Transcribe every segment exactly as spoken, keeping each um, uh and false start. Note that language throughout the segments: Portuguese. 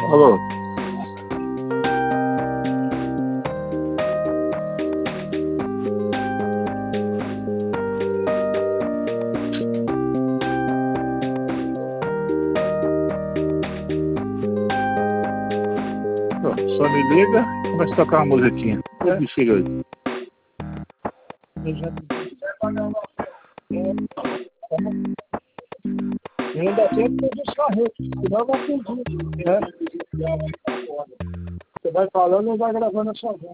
Alô? Só me liga, começa a tocar uma musiquinha. É. Bexiga aí. E ainda tem que ter os carretos, senão vai pedir, né? Você vai falando e vai gravando a sua voz.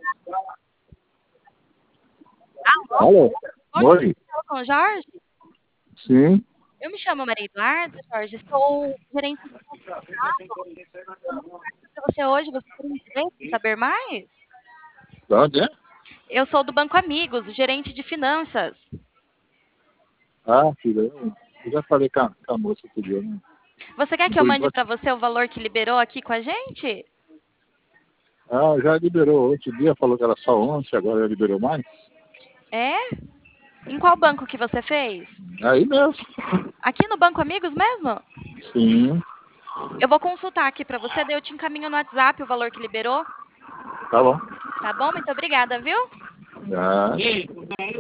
Alô? Oi? Com o Jorge? Sim. Eu me chamo Maria Eduarda, Jorge, sou gerente de contrato. Para você hoje, você tem interesse em saber mais? Da onde é? Eu sou do Banco Amigos, gerente de finanças. Ah, filha, eu eu já falei com a, com a moça outro dia, né? Você quer que eu mande para você o valor que liberou aqui com a gente? Ah, já liberou. Outro dia falou que era só onze, agora já liberou mais. É? Em qual banco que você fez? Aí mesmo. Aqui no Banco Amigos mesmo? Sim. Eu vou consultar aqui para você, daí eu te encaminho no WhatsApp o valor que liberou. Tá bom. Tá bom? Muito obrigada, viu? Já.